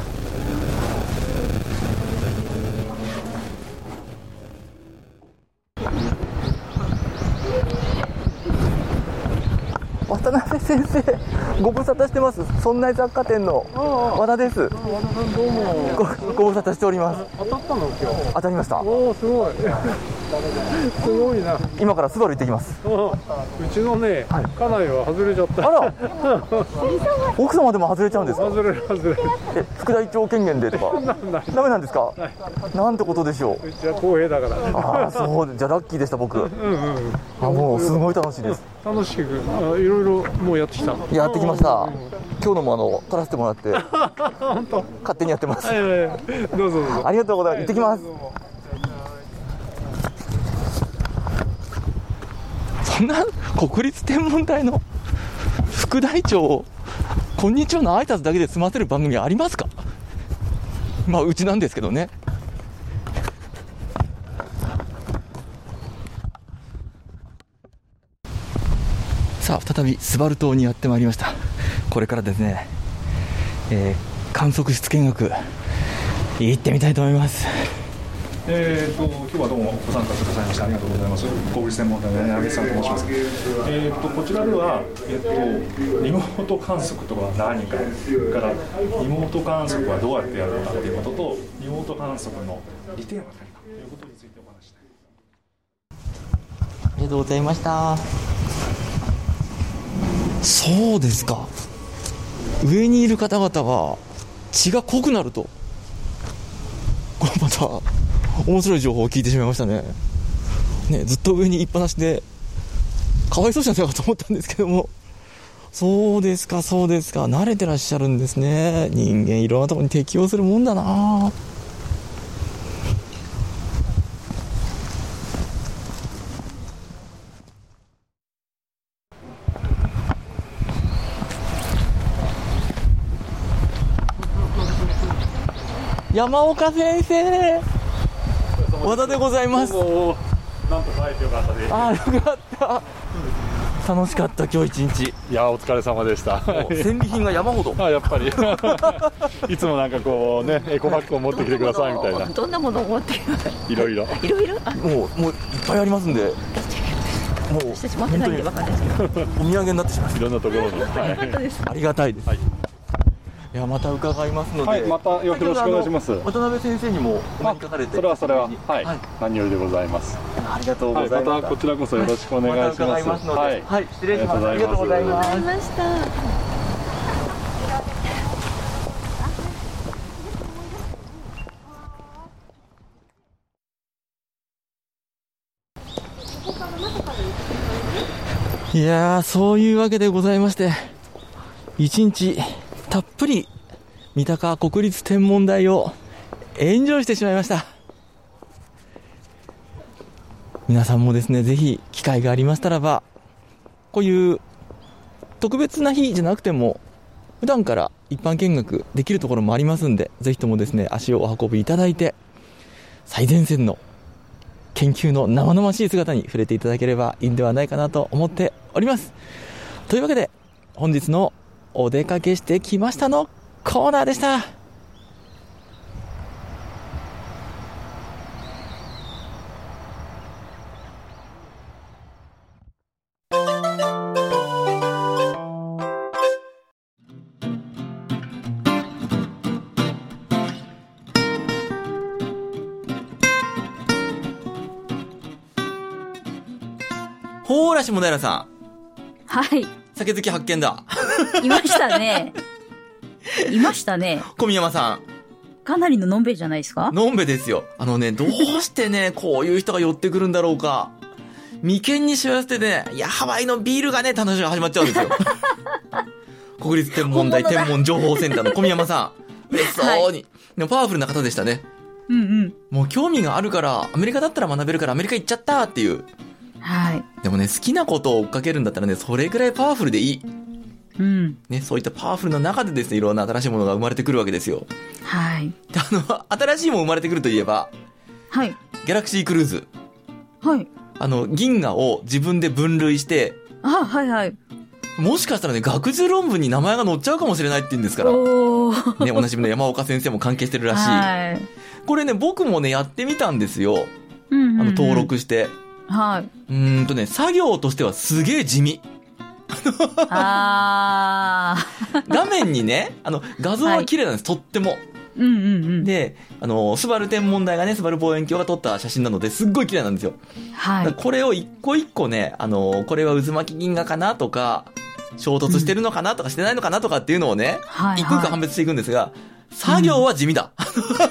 渡辺先生、ご無沙汰してます。そんな雑貨店の和田です。 和田さんどうも。 ご, ご無沙汰しております。 当たったの今日。 当たりました。 おお、すごい。すごいな。 今からスバル行ってきます。 うちのね、はい、家内は外れちゃった。 あら奥様でも外れちゃうんですか。 外れる外れる。 え、副大長権限でとかダメなんですか。なんてことでしょう。 うちは公平だから。 ああ、そうじゃあラッキーでした僕。うんうん、あ、もうすごい楽しいです。 楽しくあいろいろもうやってきた。 やってきました。うん、今日のもあの撮らせてもらって本当勝手にやってます。 はいはいはい、どうぞどうぞ。 ありがとうございます。行ってきます。そんな国立天文台の副大長をこんにちはの挨拶だけで済ませる番組ありますか。まあうちなんですけどね。さあ再びスバル島にやってまいりました。これからですね、えー、観測室見学行ってみたいと思います。 えー、と今日はどうもご参加くださいましてありがとうございます。国立天文台の柳口さんと申します。えー、とこちらでは、えー、とリモート観測とは何か、それからリモート観測はどうやってやるのかということと、リモート観測の利点は何かということについてお話したい。 ありがとうございました。そうですか。上にいる方々が血が濃くなると、これまた面白い情報を聞いてしまいましたね。ね、ずっと上にいっぱなしでかわいそうじゃないかと思ったんですけども、そうですかそうですか、慣れてらっしゃるんですね。人間いろんなところに適応するもんだな。山岡先生、和田でございます。 なんとか会えてよかったです。 ああ、よかった。楽しかった今日一日。 いや、お疲れ様でした。 戦利品が山ほど。 あ、やっぱりいつもなんかこうね、エコバッグを持ってきてくださいみたいな。 どんなものを持ってきていろいろいろいろもうもういっぱいありますんで、もう私持ってないんで分かんないですけど、 お土産になってしまう。 いろんなところに、はい、 ありがたいです。はい、いや、また伺いますので、 はい、またよろしくお願いします。 渡辺先生にもお目にかかれて、 それはそれは、はい、はい、何よりでございます。 ありがとうございます。はい、 またこちらこそよろしくお願いします。 はい、また伺いますので、 はい、 はい、失礼します。ありがとうございます。 ありがとうございました。 いやー、そういうわけでございまして、一日たっぷり三鷹国立天文台をエンジョイしてしまいました。皆さんもですね、ぜひ機会がありましたらば、こういう特別な日じゃなくても普段から一般見学できるところもありますんで、ぜひともですね、足をお運びいただいて、最前線の研究の生々しい姿に触れていただければいいんではないかなと思っております。というわけで、本日のお出かけしてきましたのコーナーでした。ほーら、下平さん。 はい。 酒好き発見だ。 いましたね。いましたね。 小宮山さん。 かなりののんべいじゃないですか。 のんべですよ。あのね、どうしてね、こういう人が寄ってくるんだろうか。眉間にしわ寄せてね、いや、ハワイのビールがね、楽しみが始まっちゃうんですよ。国立天文台天文情報センターの小宮山さん。嬉しそうに、はい。でもパワフルな方でしたね。 うんうん。 もう興味があるから、アメリカだったら学べるからアメリカ行っちゃったっていう。 はい。 でもね、好きなことを追っかけるんだったらね、それぐらいパワフルでいい。 うん。 ね、そういったパワフルな中でですね、いろんな新しいものが生まれてくるわけですよ。 はい。 あの、新しいもの生まれてくるといえば、 はい。 ギャラクシークルーズ。 はい。 あの、銀河を自分で分類して、 あ、はいはい。 もしかしたらね、学術論文に名前が載っちゃうかもしれないって言うんですから。 おー。 ね、おなじみの山岡先生も関係してるらしい。 はい。 これね、僕もね、やってみたんですよ。 うんうんうん、 あの、登録して。 はい。 うーんとね、作業としてはすげえ地味。 あー。 画面にね、あの、画像は綺麗なんです、はい、とっても。 うんうんうん。 で、あの、スバル天文台がね、スバル望遠鏡が撮った写真なので、すっごい綺麗なんですよ。 はい。 これを一個一個ね、あの、これは渦巻き銀河かなとか、衝突してるのかなとかしてないのかなとかっていうのをね、はいはい、一個一個判別していくんですが、作業は地味だ。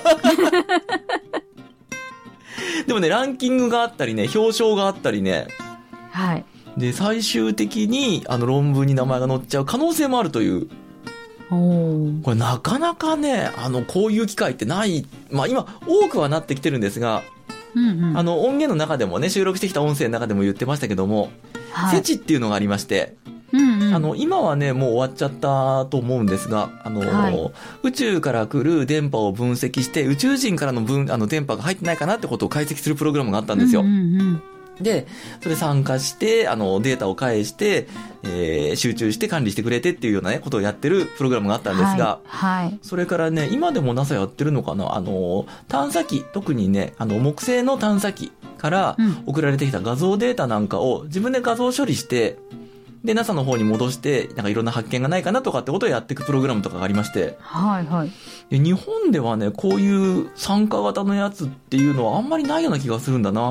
うん、でもね、ランキングがあったりね、表彰があったりね。 はい。 で、最終的に、あの、論文に名前が載っちゃう可能性もあるという。 おこれなかなかね、あの、こういう機会ってない、まあ今、多くはなってきてるんですが、 うんうん、 あの、音源の中でもね、収録してきた音声の中でも言ってましたけども、はい、セチっていうのがありまして、 うんうん、 あの、今はね、もう終わっちゃったと思うんですが、あの、はい、宇宙から来る電波を分析して、宇宙人からの分、あの、電波が入ってないかなってことを解析するプログラムがあったんですよ。 うんうんうん、 で、それ参加して、あの、データを返して、えー、集中して管理してくれてっていうようなね、ことをやってるプログラムがあったんですが、 はい。はい、 それからね、今でも ナサ やってるのかな、あの、探査機、特にね、あの、木星の探査機から送られてきた画像データなんかを自分で画像処理して、で、ナサ の方に戻して、なんかいろんな発見がないかなとかってことをやっていくプログラムとかがありまして。 はいはい。 で、日本ではね、こういう参加型のやつっていうのはあんまりないような気がするんだな。 うん。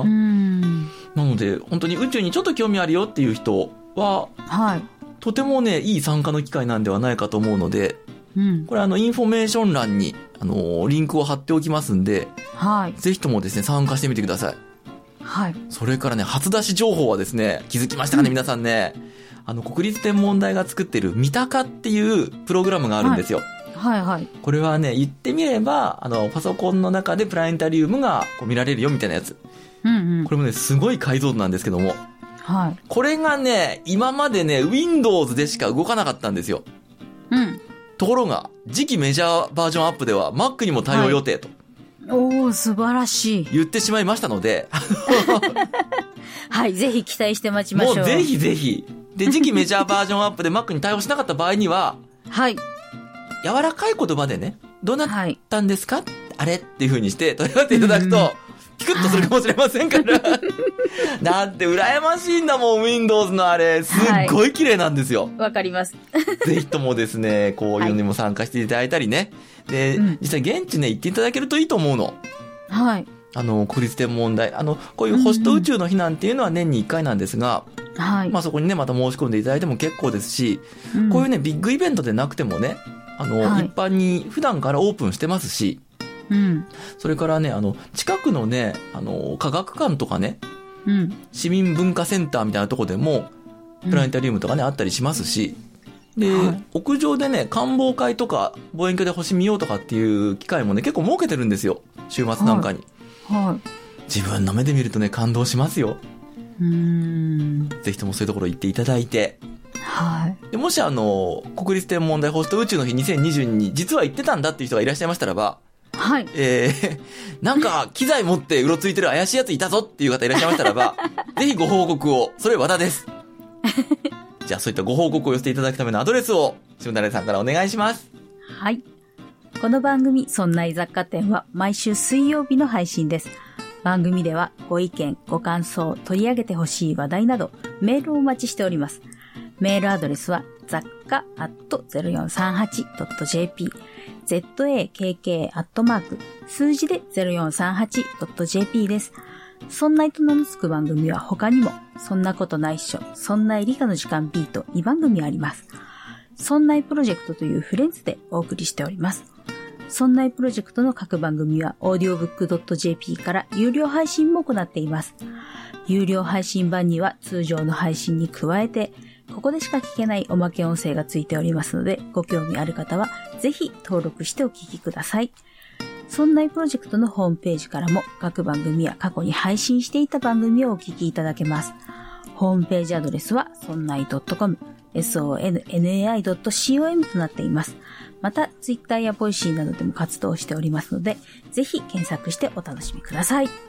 なので、本当に宇宙にちょっと興味あるよっていう人は、 はい。 とてもね、いい参加の機会なんではないかと思うので、 うん。 これあの、インフォメーション欄に、あの、リンクを貼っておきますんで、 はい。 ぜひともですね、参加してみてください。 はい。 それからね、初出し情報はですね、気づきましたかね、うん、皆さんね。あの、国立天文台が作っているミタカっていうプログラムがあるんですよ。 はい、はい、はい。 これはね、言ってみれば、あの、パソコンの中でプラネタリウムがこう見られるよみたいなやつ。 うんうん。 これもね、すごい解像度なんですけども。 はい。 これがね、今までね、Windows でしか動かなかったんですよ。 うん。 ところが、次期メジャーバージョンアップでは Mac にも対応予定と。 はい、おー、素晴らしい。 言ってしまいましたので。 はい、ぜひ期待して待ちましょう。 もうぜひぜひ。で、次期メジャーバージョンアップで Mac に対応しなかった場合には、 はい。 柔らかい言葉でね、どうなったんですか、はい、あれっていう風にして問い合わせていただくと、ピクッとするかもしれませんから。だって羨ましいんだもん、Windows のあれ。すっごい綺麗なんですよ。 わ、はい、かります。 ぜひともですね、こういうのにも参加していただいたりね。で、うん、実際現地ね、行っていただけるといいと思うの。 はい。 あの、国立天文台。あの、こういう星と宇宙の日なんていうのは年にいっかいなんですが、 はい。 まあそこにね、また申し込んでいただいても結構ですし、うん、こういうね、ビッグイベントでなくてもね、あの、はい、一般に普段からオープンしてますし、 うん。 それからね、あの、近くのね、あの、科学館とかね、 うん。 市民文化センターみたいなとこでも、プラネタリウムとかね、うん、あったりしますし、で、はい、屋上でね、観望会とか、望遠鏡で星見ようとかっていう機会もね、結構設けてるんですよ。週末なんかに。 はい。はい、 自分の目で見るとね、感動しますよ。 うーん。 ぜひともそういうところ行っていただいて。 はい。 でもしあの、国立天文台星と宇宙の日にせんにじゅうにに実は行ってたんだっていう人がいらっしゃいましたらば、 はい。 えー、なんか、機材持ってうろついてる怪しいやついたぞっていう方いらっしゃいましたらば、ぜひご報告を。それ和田です。じゃあそういったご報告を寄せていただくためのアドレスを、しむだれさんからお願いします。 はい。この番組、そんない雑貨店は毎週水曜日の配信です。番組ではご意見、ご感想、取り上げてほしい話題など、メールをお待ちしております。メールアドレスは、雑貨 アットゼロよんさんはちドットジェーピー、ザッカ アットマーク、数字で ゼロよんさんはちドットジェーピー です。そんないと名の付く番組は他にも、そんなことないっしょ、そんない理科の時間 B とにばん組あります。そんないプロジェクトというフレンズでお送りしております。そんないプロジェクトの各番組は オーディオブックドットジェーピー から有料配信も行っています。有料配信版には通常の配信に加えて、ここでしか聞けないおまけ音声がついておりますので、ご興味ある方はぜひ登録してお聞きください。そんないプロジェクトのホームページからも各番組や過去に配信していた番組をお聞きいただけます。ホームページアドレスは ソンナイドットコム、ソンナイドットコム となっています。また、ツイッターやボイシーなどでも活動しておりますので、ぜひ検索してお楽しみください。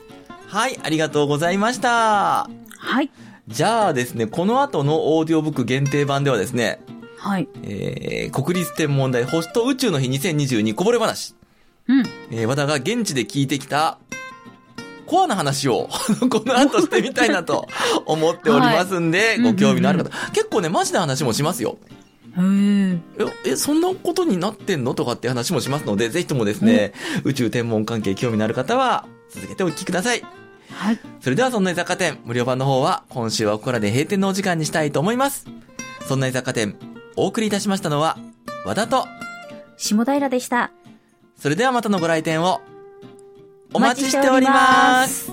はい、ありがとうございました。 はい。 じゃあですね、この後のオーディオブック限定版ではですね、 はい。 えー、国立天文台星と宇宙の日にせんにじゅうにこぼれ話。 うん。 えー、和田が現地で聞いてきた、コアな話をこの後してみたいなと思っておりますんで、はい、ご興味のある方、うんうんうん、結構ねマジな話もしますよ。 へーえ、え、そんなことになってんのとかって話もしますので、ぜひともですね、うん、宇宙天文関係興味のある方は続けてお聞きください。 はい。 それではそんな雑貨店無料版の方は今週はここらで閉店のお時間にしたいと思います。そんな雑貨店お送りいたしましたのは和田と下平でした。 それではまたのご来店をお待ちしております。